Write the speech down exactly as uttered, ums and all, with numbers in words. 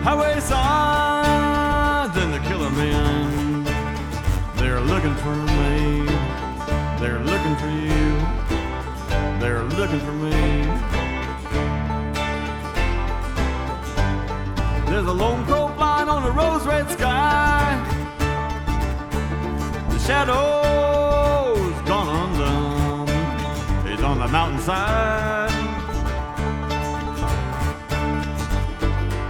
highway signs and the killer men. They're looking for me. They're looking for you. They're looking for me. There's a lone crow flying on a rose-red sky. The shadow's gone undone. He's on the mountainside.